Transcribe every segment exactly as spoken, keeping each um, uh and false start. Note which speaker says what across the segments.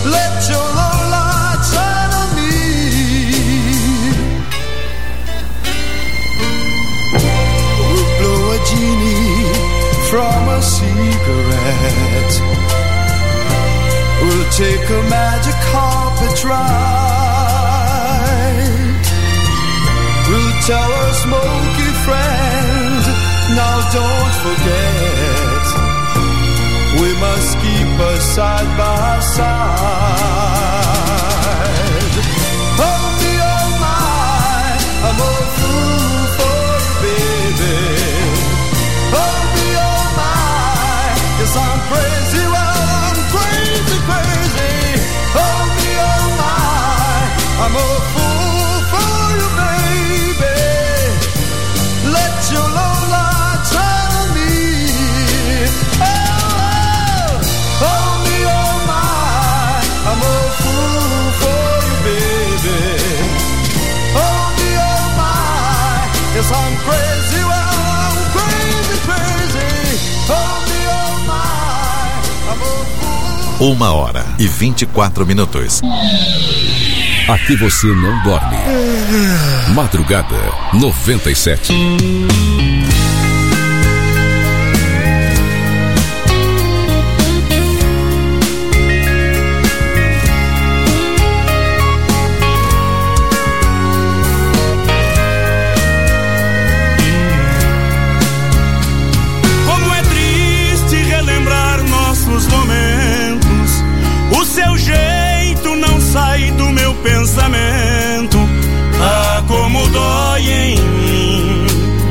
Speaker 1: let your love light shine on me. We'll blow a genie from a cigarette. We'll take a magic carpet ride. We'll tell our smoky friend, now don't forget, we must keep us side by side. Oh me, oh my, I'm a fool for you, baby. Oh me, oh my, yes I'm crazy, well I'm crazy, crazy. Oh me, oh my, I'm a fool for you, baby. Let your love light shine on me. Oh, oh, oh me, oh my, I'm a fool for you, baby. Oh me, oh my, yes I'm crazy, well I'm crazy, crazy. Oh me, oh my, I'm a fool.
Speaker 2: Uma hora e vinte e quatro minutos.
Speaker 3: Aqui você não dorme. Madrugada noventa e sete.
Speaker 4: Como é triste relembrar nossos momentos. O seu jeito não sai do meu pensamento. Ah, como dói em mim.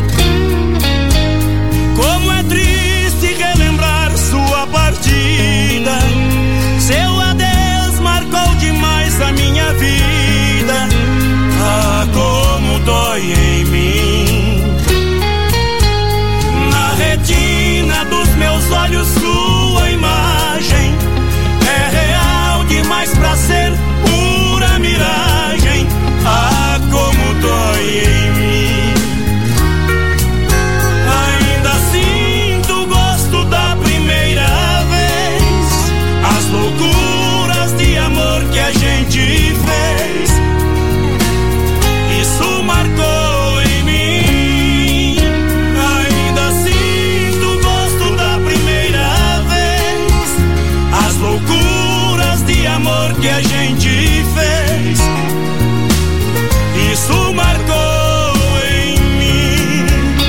Speaker 4: Como é triste relembrar sua partida. Seu adeus marcou demais a minha vida. Ah, como dói em mim. Na retina dos meus olhos sua imagem é real demais pra ser pura miragem. Ah, como dói em mim. Ainda sinto o gosto da primeira vez. As loucuras de amor que a gente fez. Isso marcou em mim. Ainda sinto o gosto da primeira vez. As loucuras de amor que a gente fez. Isso marcou em mim.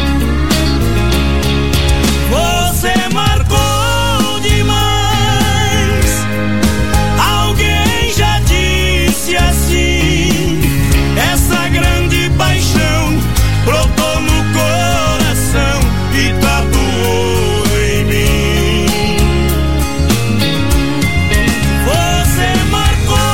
Speaker 4: Você marcou demais. Alguém já disse assim. Essa grande paixão brotou no coração e tatuou em mim. Você marcou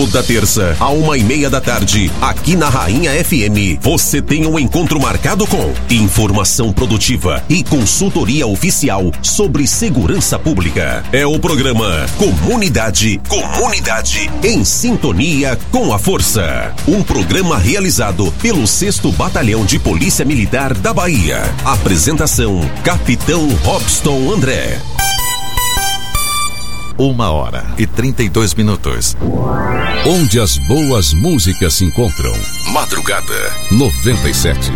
Speaker 5: Toda terça, a uma e meia da tarde, aqui na Rainha F M, você tem um encontro marcado com informação produtiva e consultoria oficial sobre segurança pública. É o programa Comunidade, Comunidade em Sintonia com a Força. Um programa realizado pelo sexto Batalhão de Polícia Militar da Bahia. Apresentação, Capitão Robson André.
Speaker 2: Uma hora e trinta e dois minutos.
Speaker 3: Onde as boas músicas se encontram. Madrugada noventa e sete.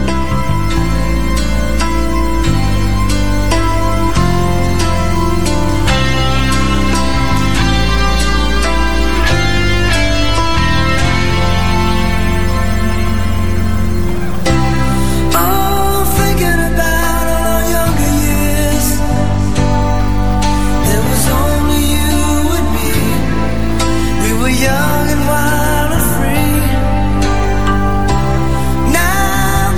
Speaker 1: Young and wild and free. Now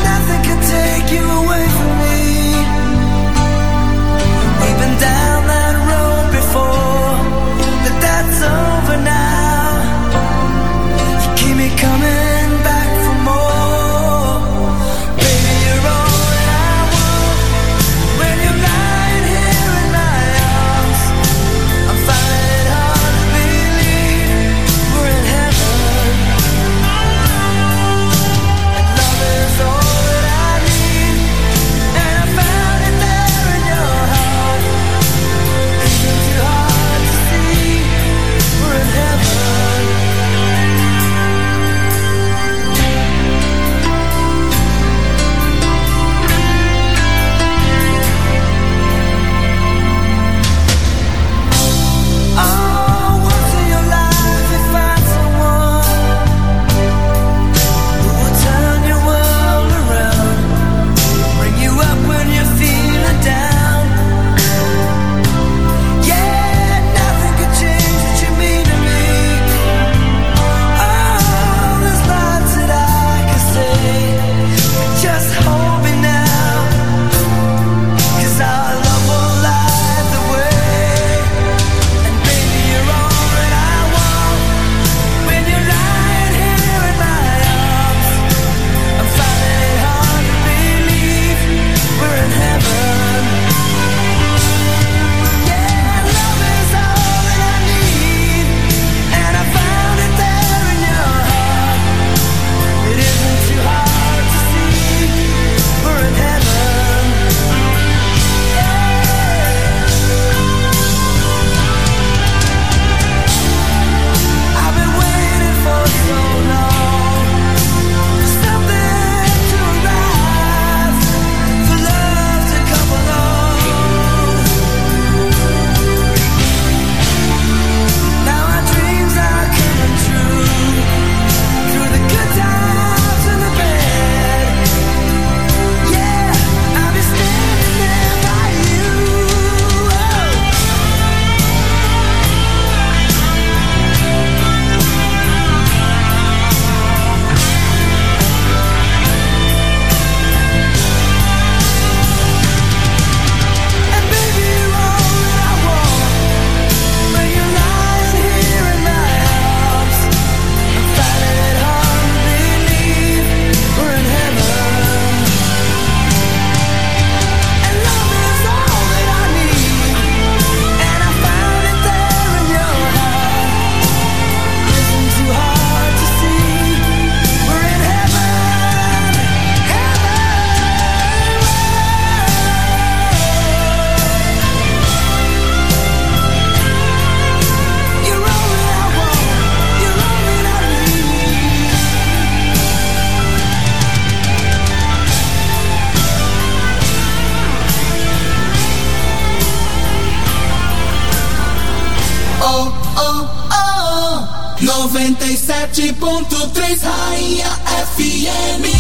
Speaker 6: noventa e sete ponto três Rainha F M.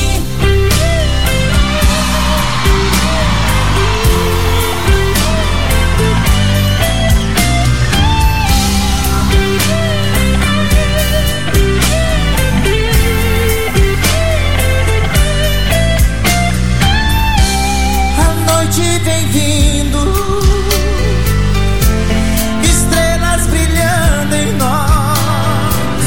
Speaker 1: A noite vem vindo, estrelas brilhando em nós.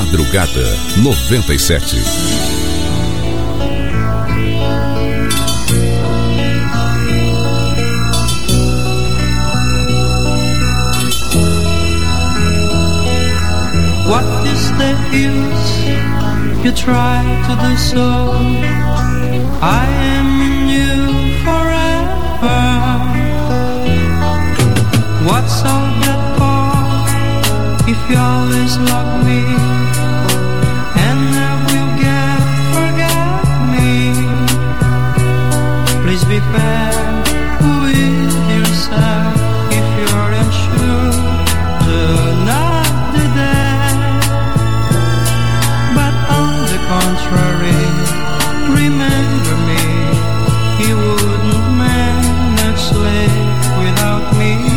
Speaker 3: Madrugada noventa e sete.
Speaker 7: What is the use? You try to do so. I am in you forever. What's all that for? If you always love me and never get forget me, please be fair with yourself. If you're unsure, do not do that. But on the contrary, remember me, you wouldn't manage life without me.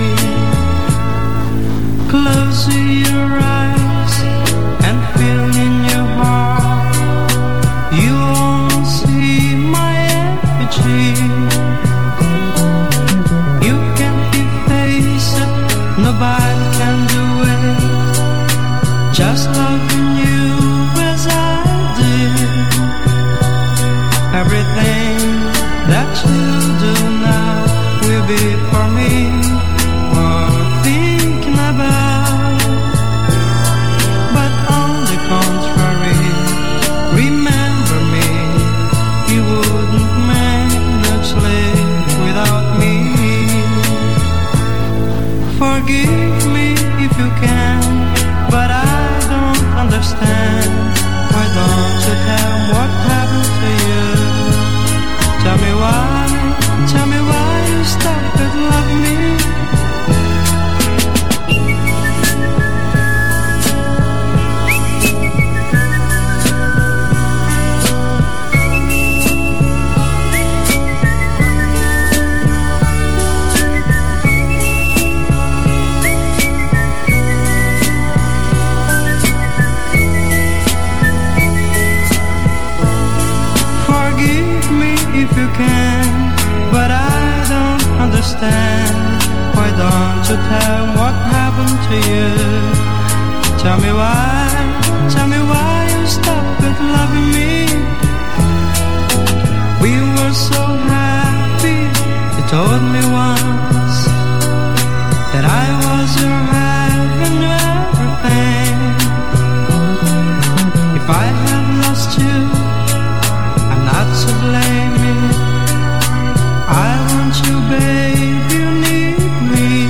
Speaker 7: Close your eyes and feel in your heart, you won't see my effigy. You can't efface it, nobody can do it. Just loving you as I did. Everything that you do now will be for me, worth thinking about. But on the contrary, remember me, you wouldn't manage life without me. Forgive me if you can, but I don't understand. Why don't you tell me what happened to you? Tell me why, tell me why you stopped at loving me. Forgive me if you can, but I don't understand. Why don't you tell me what happened to you? Tell me why, tell me why you stopped at loving me. We were so happy, you told me once that I was your heaven, your everything. If I have lost you, I'm not to blame me. I want you, babe, you need me.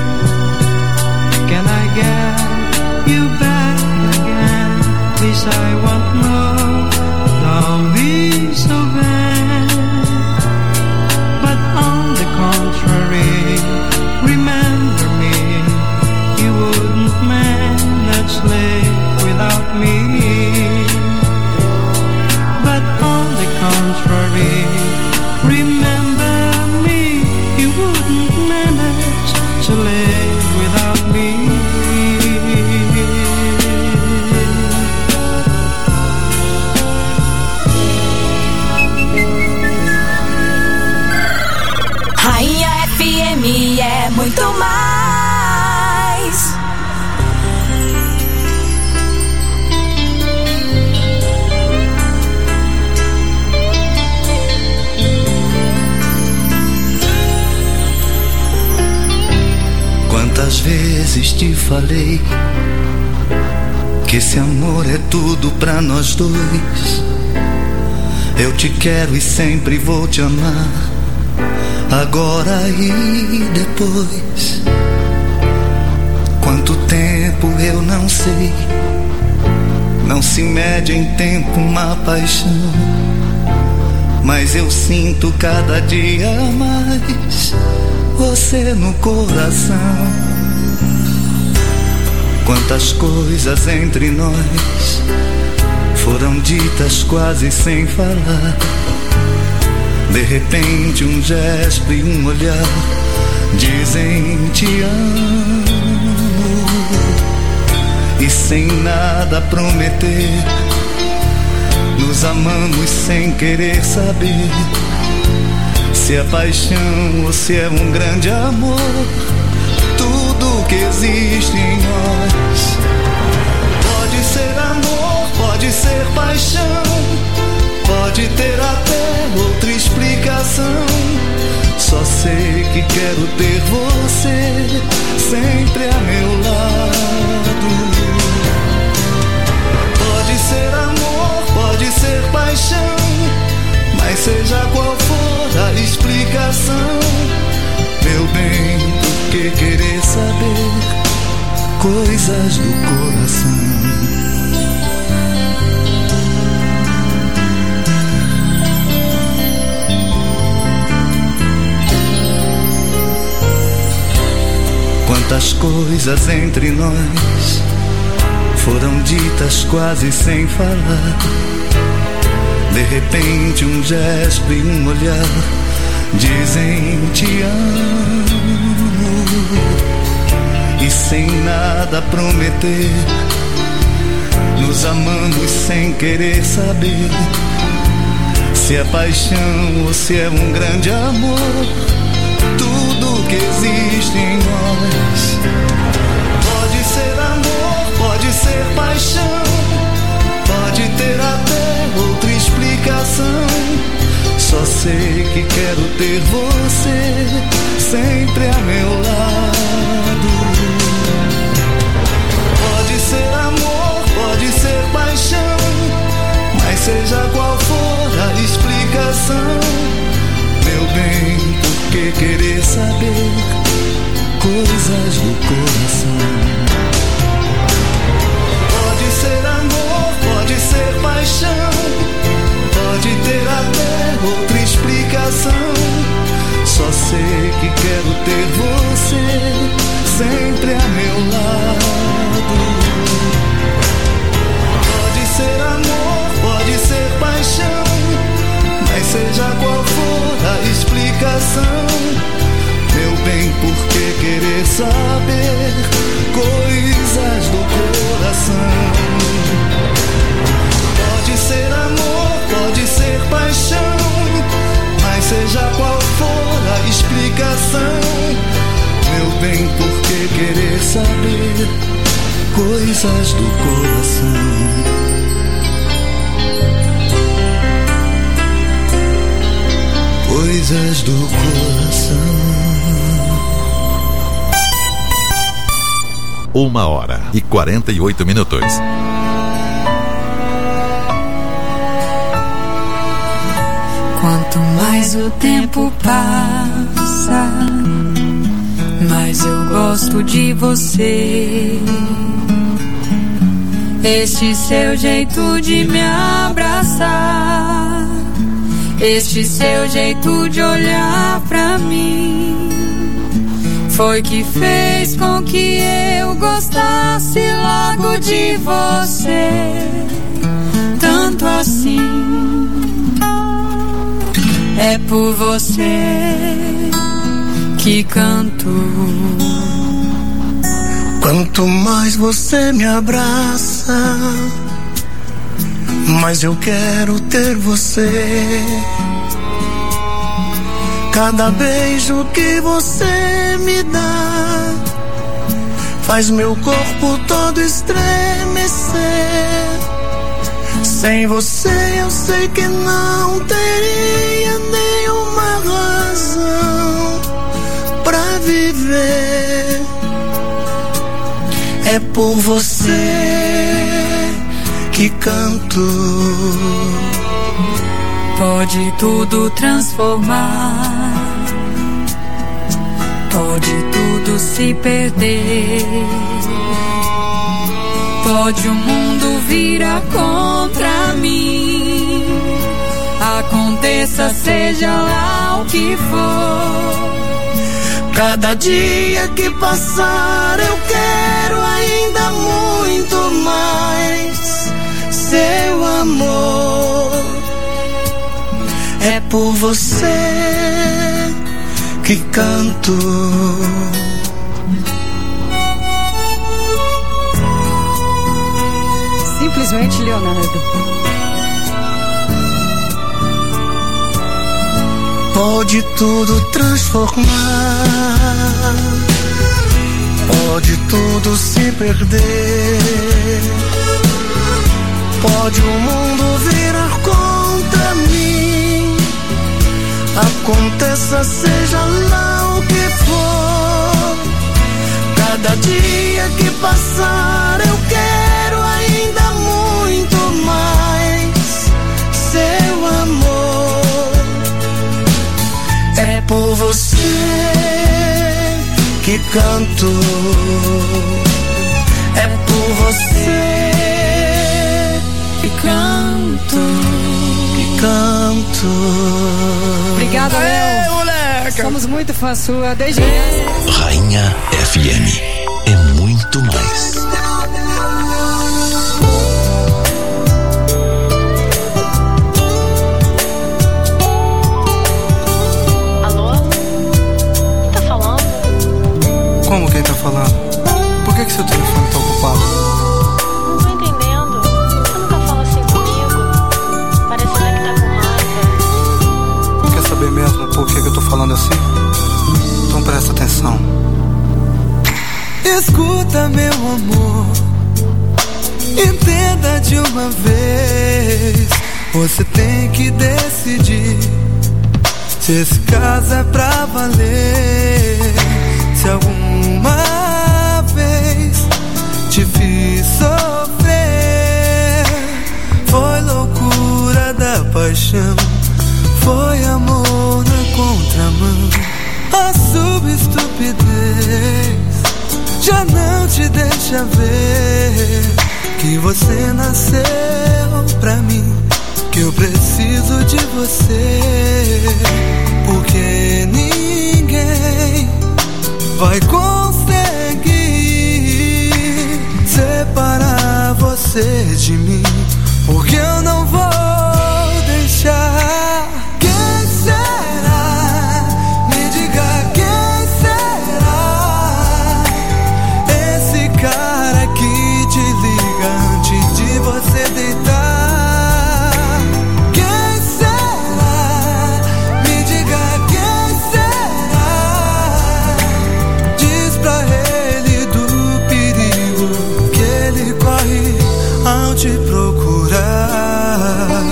Speaker 7: Can I get you back again? This I want to know. Don't be so bad. But on the contrary, remember me, you wouldn't manage life without me. But on the contrary, remember me, you wouldn't manage to live without me.
Speaker 8: Rainha F M é muito mais.
Speaker 9: Quantas vezes te falei que esse amor é tudo pra nós dois. Eu te quero e sempre vou te amar, agora e depois. Quanto tempo eu não sei, não se mede em tempo uma paixão, mas eu sinto cada dia mais você no coração. Quantas coisas entre nós foram ditas quase sem falar. De repente um gesto e um olhar dizem te amo. E sem nada prometer, nos amamos sem querer saber se é paixão ou se é um grande amor. Tudo que existe em nós Pode ser amor, pode ser paixão, pode ter até outra explicação. Só sei que quero ter você sempre a meu lado. Pode ser amor, pode ser paixão, mas seja qual for a explicação, meu bem, por que querer saber coisas do coração? Quantas coisas entre nós foram ditas quase sem falar. De repente um gesto e um olhar dizem te amo, e sem nada prometer nos amamos sem querer saber se é paixão ou se é um grande amor. Tudo que existe em nós pode ser amor, pode ser paixão, pode ter até outra explicação. Só sei que quero ter você sempre a meu lado. Pode ser amor, pode ser paixão, mas seja qual for a explicação, meu bem, por que querer saber coisas do coração? Pode ser amor, pode ser paixão, pode ter até outra explicação. Só sei que quero ter você sempre a meu lado. Pode ser amor, pode ser paixão, mas seja qual for a explicação, meu bem, por que querer saber coisas do coração? Pode ser amor, pode ser paixão, mas seja qual for a explicação, meu bem, por que querer saber coisas do coração? Coisas do coração.
Speaker 2: Uma hora e quarenta e oito minutos.
Speaker 10: Quanto mais o tempo passa, mais eu gosto de você. Este seu jeito de me abraçar, este seu jeito de olhar pra mim, foi que fez com que eu gostasse logo de você. Tanto assim, é por você que canto.
Speaker 11: Quanto mais você me abraça, mais eu quero ter você. Cada beijo que você me dá faz meu corpo todo estremecer. Sem você eu sei que não teria nenhuma razão pra viver. É por você que canto.
Speaker 10: Pode tudo transformar, pode tudo se perder, pode o mundo virar contra mim, aconteça seja lá o que for.
Speaker 11: Cada dia que passar eu quero ainda muito mais seu amor. É por você que canto.
Speaker 12: Simplesmente Leonardo.
Speaker 11: Pode tudo transformar, pode tudo se perder, Pode o mundo virar contra mim, aconteça seja lá o que for. Cada dia que passar eu quero ainda muito mais seu amor. É por você que canto, é por você
Speaker 10: que canto,
Speaker 11: que canto.
Speaker 12: Obrigada, Léo. Moleque. Somos muito fãs sua desde criança.
Speaker 5: Rainha F M é muito mais.
Speaker 13: Alô? Quem tá falando?
Speaker 14: Como quem tá falando? Por que que seu telefone tá ocupado?
Speaker 13: Não tô entendendo. Você nunca fala assim comigo. Parece até que tá com raiva.
Speaker 14: Quer saber mesmo por que que eu tô falando assim? Então presta atenção. Escuta, meu amor, entenda de uma vez. Você tem que decidir se esse caso é pra valer. Se alguma vez te fiz sofrer, foi loucura da paixão, foi amor na contramão. A subestupidez já não te deixa ver que você nasceu pra mim, que eu preciso de você, porque ninguém vai conseguir separar você de mim, porque eu não vou deixar. Quem será? Me diga quem será esse cara que te liga antes de você deitar. Quem será? Me diga quem será. Diz pra ele do perigo que ele corre ao te procurar.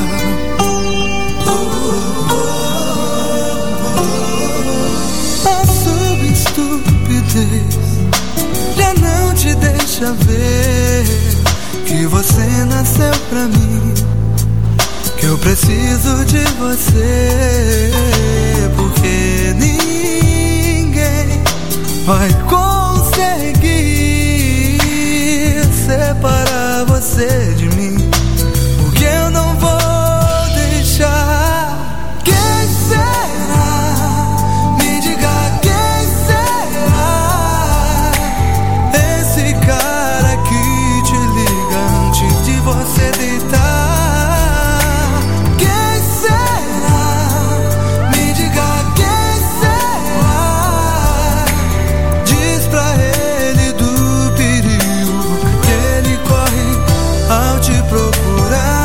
Speaker 14: A subestupidez já não te deixa ver que você nasceu pra mim, que eu preciso de você, porque ninguém vai conseguir separar você de mim, porque eu não vou deixar. Quem será? Me diga quem será esse cara que te liga antes de você deitar. Quem será? Me diga quem será. Diz pra ele do perigo que ele corre ao te procurar.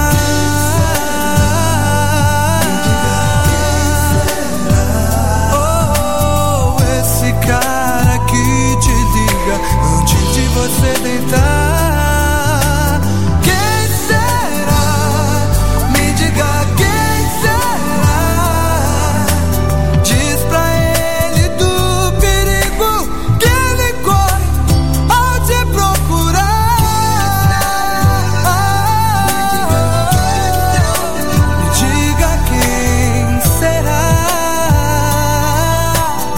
Speaker 14: Oh, esse cara que te liga antes de você deitar. Quem será? Me diga quem será. Diz pra ele do perigo que ele corre ao te procurar. Me diga quem será. Oh,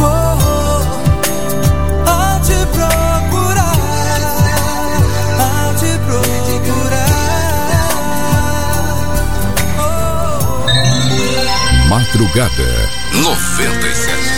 Speaker 14: ao te procurar, ao te procurar.
Speaker 3: Madrugada noventa e sete.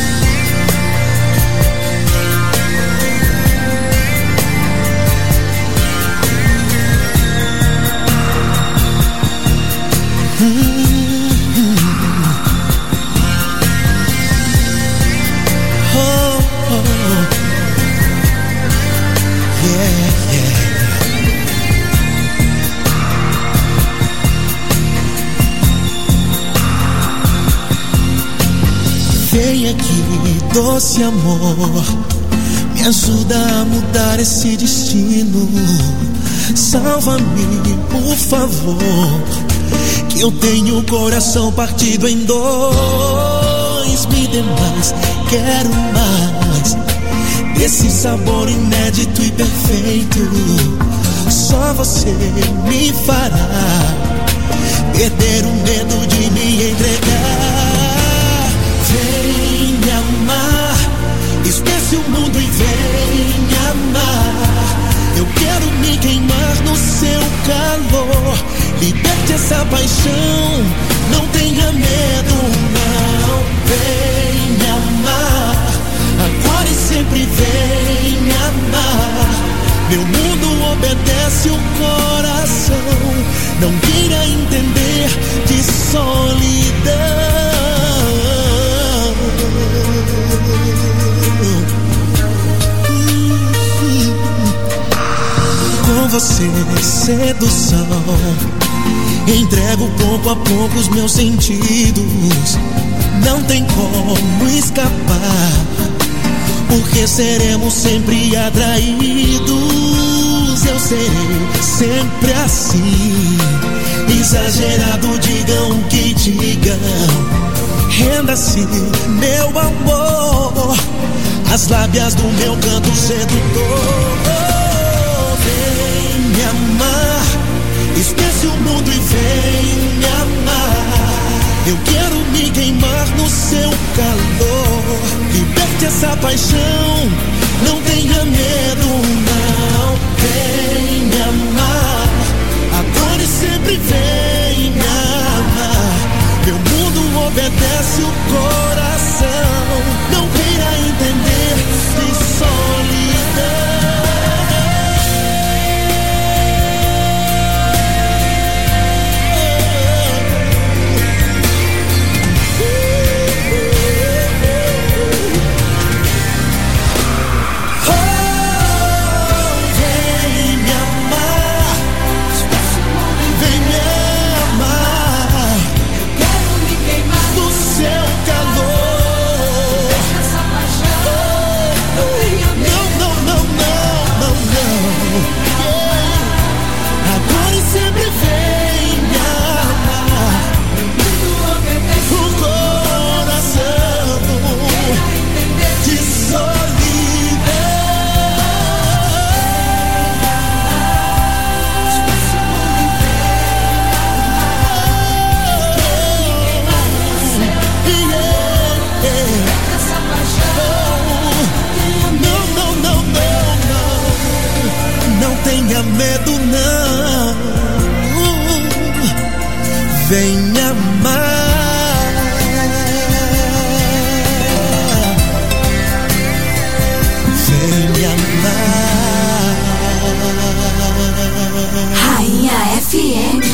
Speaker 11: Vem aqui, doce amor, me ajuda a mudar esse destino.
Speaker 15: salva-me, por favor, que eu tenho o coração partido em dois. Me dê mais, quero mais desse sabor inédito e perfeito. Só você me fará perder o medo de me entregar. Vem me amar, esquece o mundo e vem me amar. Eu quero me queimar no seu calor. Liberte essa paixão, não tenha medo, não. Vem me amar, agora e sempre vem me amar. Meu mundo obedece o coração, não queira entender de solidão. Com você, sedução, entrego pouco a pouco os meus sentidos. Não tem como escapar, porque seremos sempre atraídos. Eu serei sempre assim, exagerado, digam o que digam. Renda-se, meu amor, as lábias do meu canto sedutor. Vem me amar, esquece o mundo e vem me amar. Eu quero me queimar no seu calor. Liberte essa paixão, não tenha medo, não. Vem me amar, agora e sempre vem me amar. Meu mundo obedece o coração, não queira entender de solidão. Tenha medo não, vem me amar, vem me amar.
Speaker 8: Rainha F M.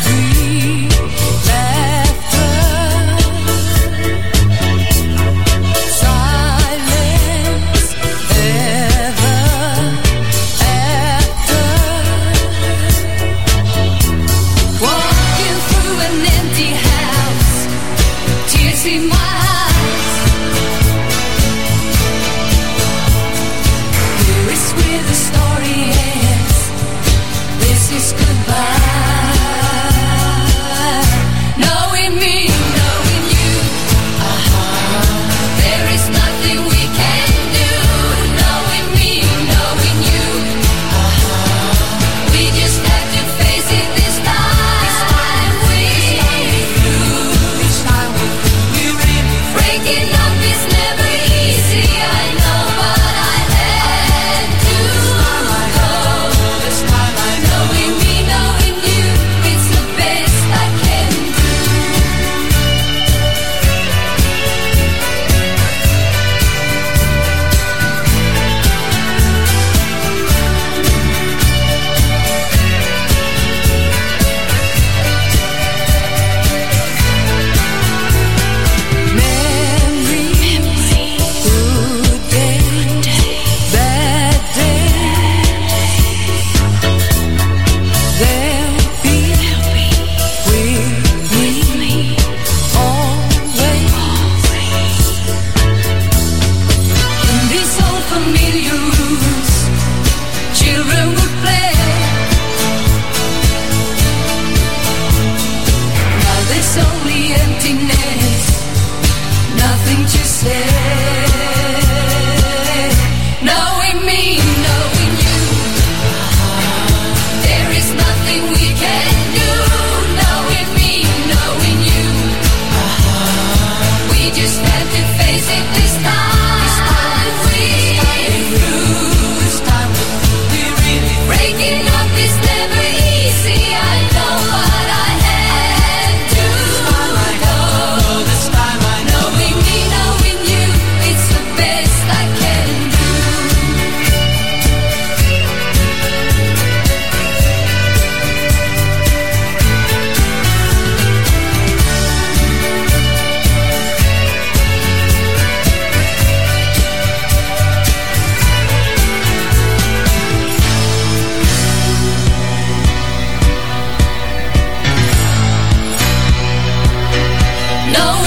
Speaker 10: Laughter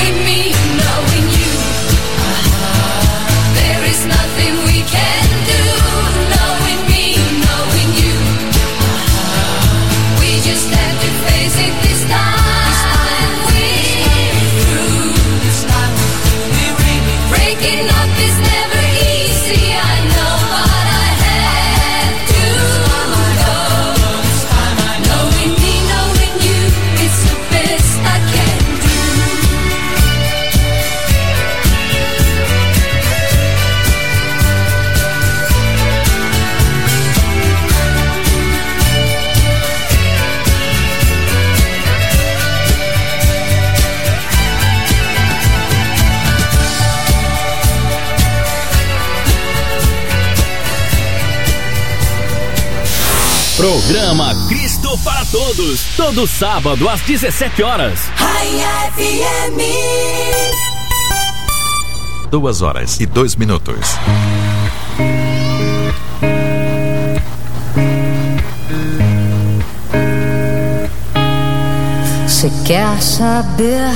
Speaker 16: knowing me, knowing you. There is nothing we can do. Knowing me, knowing you. We just have to face it this time. We're through. This time we're really breaking up is never easy. I know, but I have to go. This time I know. Knowing me, knowing you, it's the best I can do.
Speaker 17: Programa Cristo para Todos, todo sábado às dezessete horas.
Speaker 8: Rainha F M.
Speaker 2: Duas horas e dois minutos.
Speaker 18: Você quer saber?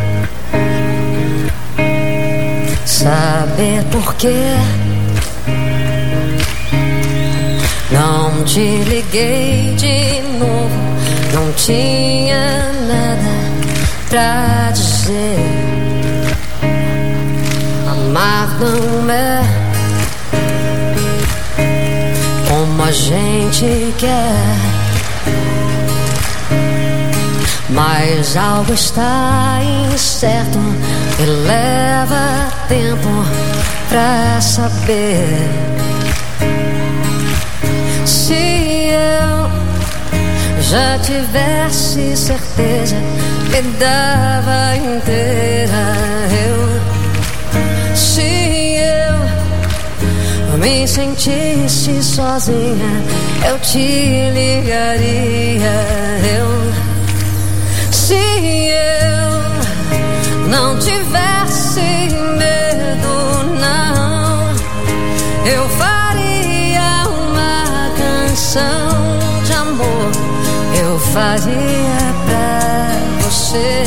Speaker 18: Saber por quê? Não te liguei de novo, não tinha nada pra dizer. Amar não é como a gente quer, mas algo está incerto e leva tempo pra saber. Se eu já tivesse certeza, me dava inteira. Eu, se eu me sentisse sozinha, eu te ligaria. Eu, se eu não tivesse medo, não, eu faria uma canção de amor, eu faria pra você.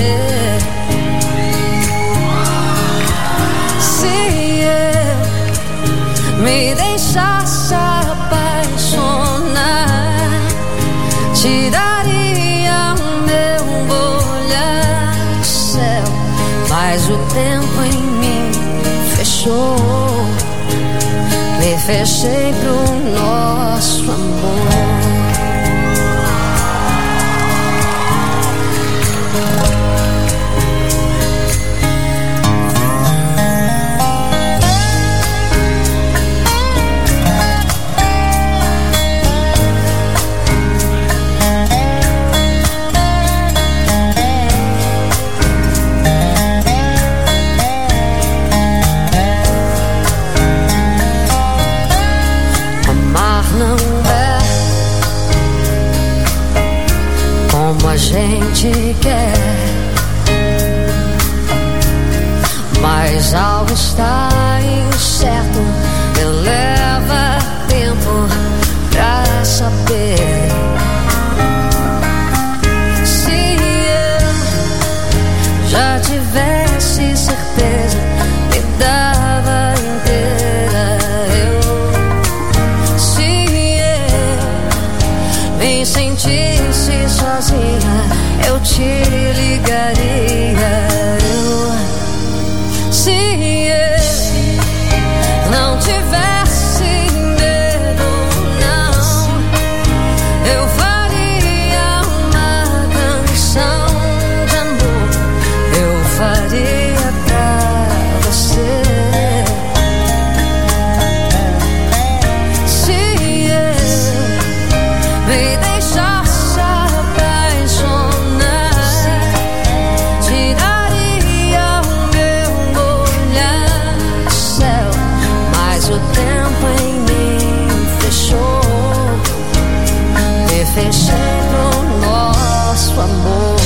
Speaker 18: Se eu me deixasse apaixonar, te daria o meu olhar de céu, mas o tempo em mim fechou. Me fechei pro nosso amor. A gente quer, mas algo está incerto e leva tempo pra saber. Se eu já tivesse certeza, me dava inteira. Eu, se eu me sentisse sozinha, eu te ligaria. Eu, se eu não tivesse medo, não, eu faria uma canção de amor, eu faria pra você. Se eu me deixasse apaixonar, te daria o meu olhar de céu, mas o tempo em mim fechou. Me fechei pro nosso amor.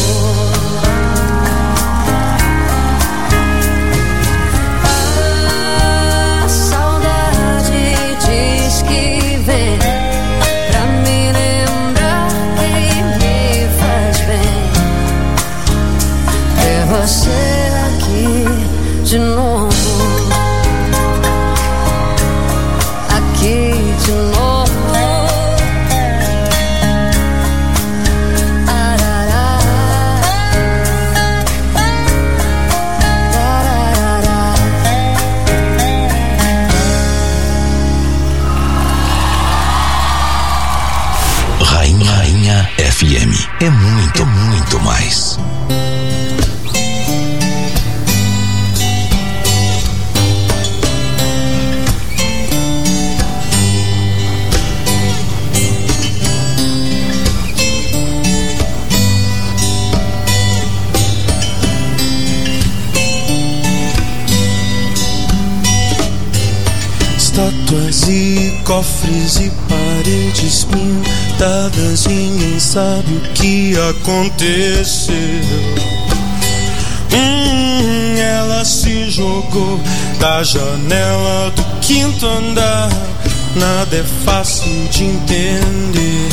Speaker 18: A saudade diz que vem pra me lembrar que me faz bem ter você aqui.
Speaker 3: é muito, muito mais.
Speaker 14: Estátuas e cofres e paredes pintadas, ninguém sabe o que aconteceu. Hum, ela se jogou da janela do quinto andar, nada é fácil de entender.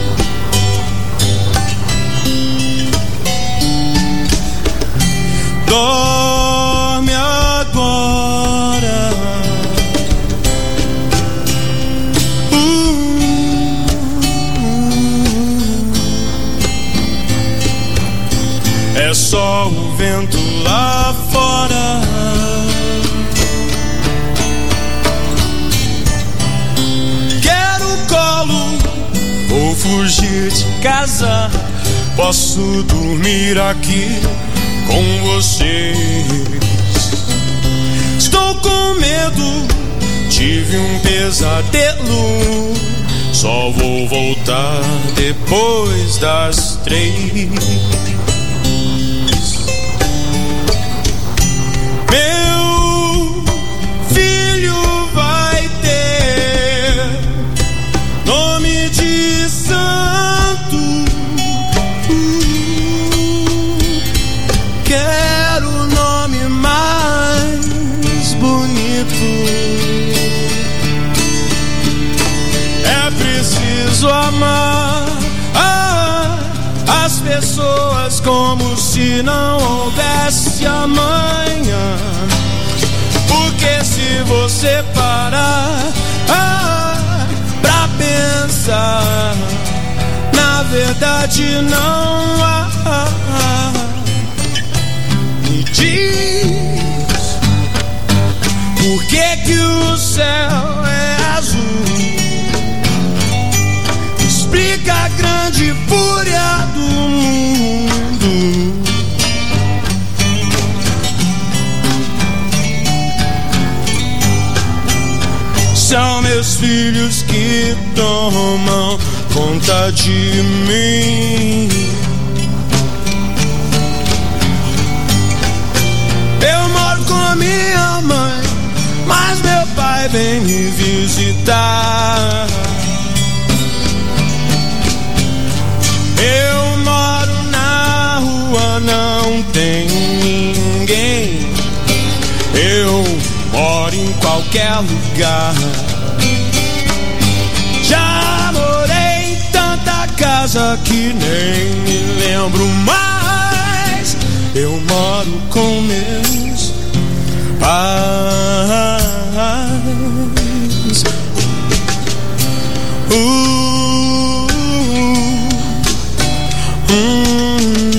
Speaker 14: Dorme agora. É só o vento lá fora. Quero colo, vou fugir de casa. Posso dormir aqui com vocês. Estou com medo, tive um pesadelo. Só vou voltar depois das três. Meu filho vai ter nome de santo. Quero o nome mais bonito. É preciso amar ah, as pessoas como se não houvesse amanhã. Porque se você parar ah, pra pensar, na verdade não há. Me diz por que que o céu é azul. Explica a grande fúria do mundo. São meus filhos que tomam conta de mim. Eu moro com minha mãe, mas meu pai vem me visitar. Eu moro na rua, não tem ninguém. Eu moro em qualquer lugar. Já morei em tanta casa que nem me lembro mais. Eu moro com meus pais. Uh, hum.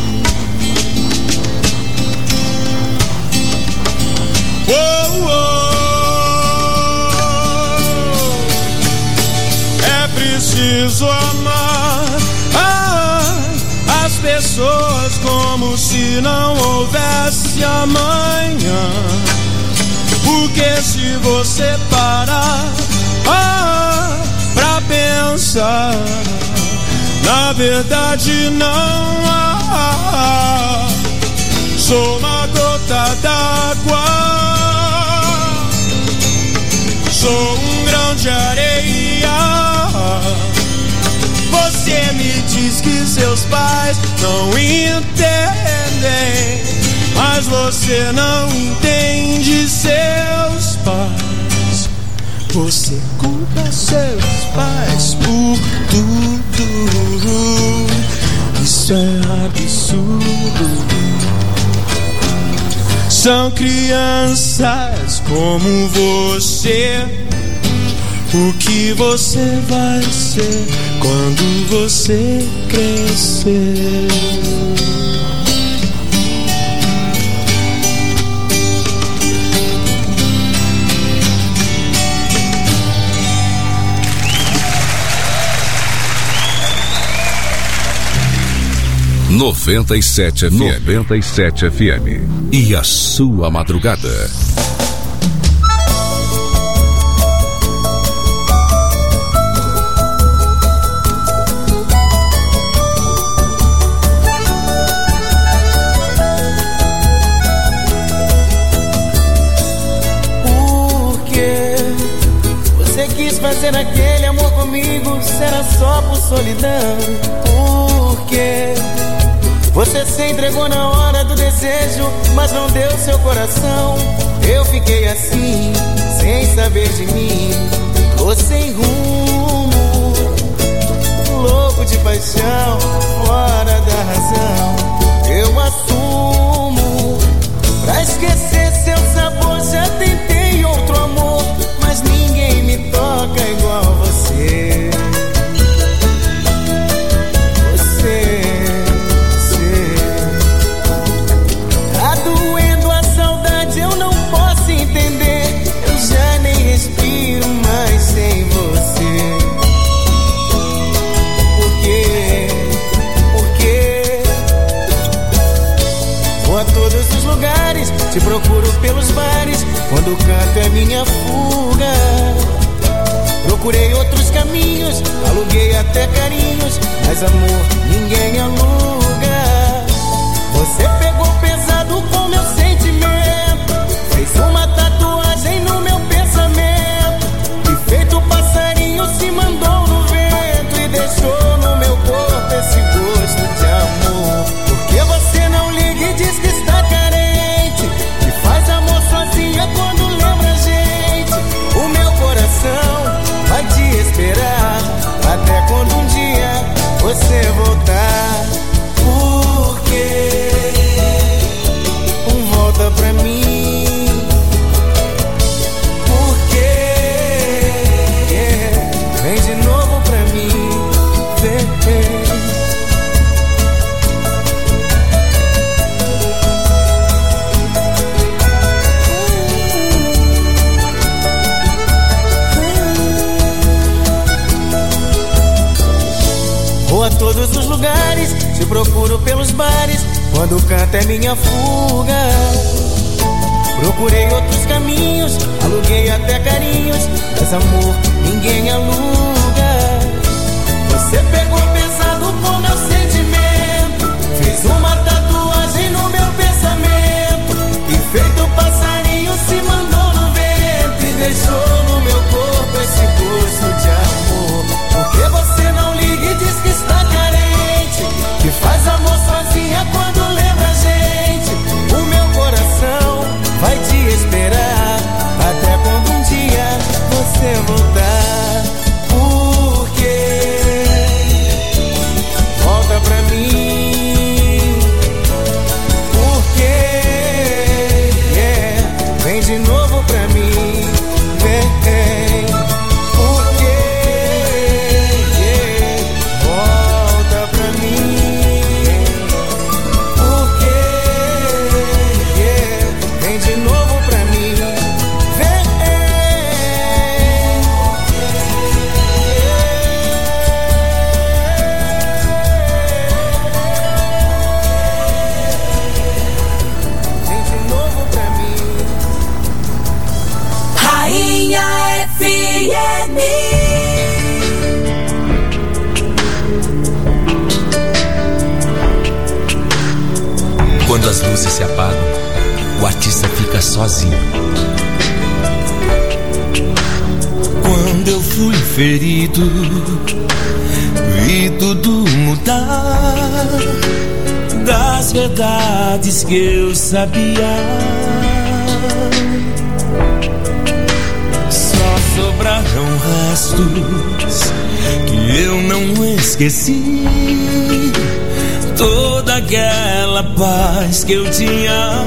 Speaker 14: Oh, oh. É preciso amar ah, as pessoas como se não houvesse amanhã. Porque se você parar ah, pra pensar, na verdade não há. Sou uma gota d'água, sou um grão de areia. Você me diz que seus pais não entendem, mas você não entende seus pais. Você culpa seus pais por tudo. Isso é absurdo. São crianças como você. O que você vai ser quando você crescer?
Speaker 3: noventa e sete F M. noventa e sete F M. E a sua madrugada.
Speaker 11: Fazer aquele amor comigo, será só por solidão. Porque você se entregou na hora do desejo, mas não deu seu coração. Eu fiquei assim, sem saber de mim. Tô sem rumo, louco de paixão, fora da razão. Eu assumo, pra esquecer seu sabor, já tentei outro amor, mas ninguém me toca igual você. Você, você. Tá doendo a saudade, eu não posso entender. Eu já nem respiro mais sem você. Por quê? Por quê? Vou a todos os lugares, te procuro pelos bares, quando canto é minha fuga. Procurei outros caminhos, aluguei até carinhos, mas amor ninguém aluga. Você pegou pesado com meu sentimento, fez uma tatuagem no meu pensamento, e feito passarinho se mandou no vento e deixou no meu corpo esse gosto de amor. Porque você não liga e diz que está carente, e faz amor sozinha quando lembra a gente. O meu coração vai te esperar até quando um dia você voltar. Porque um volta pra mim. Porque yeah, vem de novo pra mim. Vem, vem. Vou a todos os lugares, te procuro pelos bares, quando canto é minha fuga. Procurei outros caminhos, aluguei até carinhos, mas amor ninguém aluga. Você pegou pesado com meu sentimento, fez uma tatuagem no meu pensamento, e feito passarinho se mandou no vento e deixou no meu corpo esse gosto de amor. Porque você não liga e diz que está carente, que faz amor sozinha quando lembra a gente. O meu coração vai te esperar até quando um dia você voltar. Porque volta pra mim. Porque yeah, vem de novo pra mim. Vem.
Speaker 19: Quando as luzes se apagam, o artista fica sozinho.
Speaker 15: Quando eu fui ferido, vi tudo mudar das verdades que eu sabia. Só sobraram restos que eu não esqueci. Toda aquela paz que eu tinha,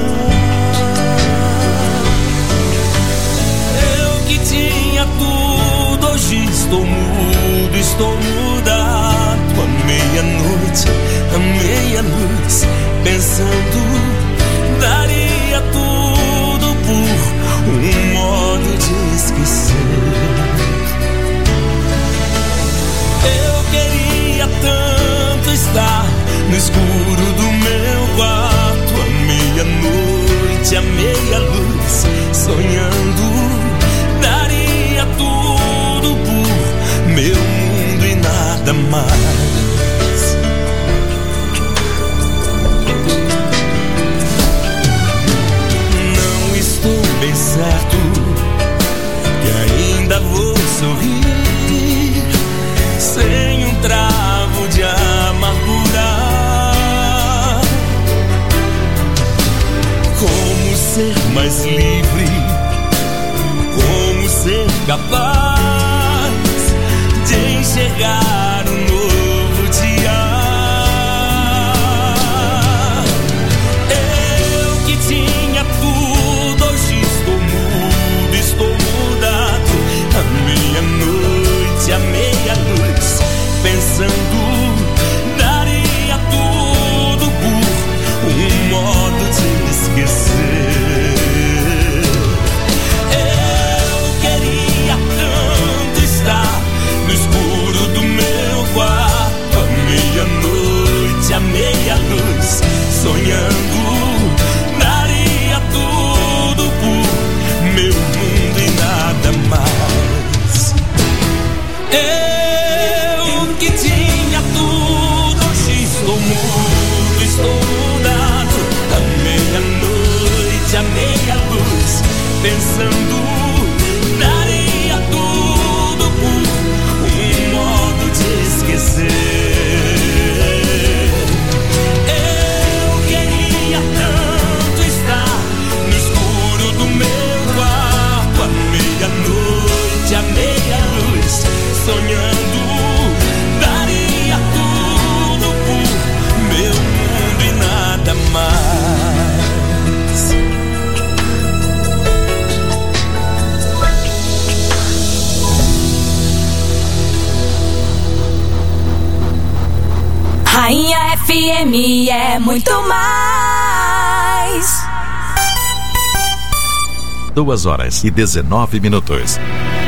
Speaker 15: eu que tinha tudo, hoje estou mudo, estou mudado. À meia-noite, à meia-noite, pensando, daria tudo por um modo de esquecer. Eu queria tanto estar no escuro bem certo que ainda vou sorrir sem um travo de amargura. Como ser mais livre, como ser capaz de enxergar um novo dia. Eu que tinha tudo, hoje estou mudo, estou mudado. A meia-noite, a meia-luz, pensando, daria tudo por um modo de esquecer. Eu queria tanto estar no escuro do meu quarto, a meia-noite, a meia-luz, sonhando, daria tudo por meu mundo e nada mais. Eu que tinha tudo, hoje estou mudo, estou mudado. A meia-noite, a meia-luz, pensando, daria tudo por um modo de esquecer. Eu queria tanto estar no escuro do meu quarto, a meia-noite, a meia-luz, sonhando, daria tudo por meu mundo e nada mais.
Speaker 8: Rainha F M é muito mais.
Speaker 2: Duas horas e dezenove minutos.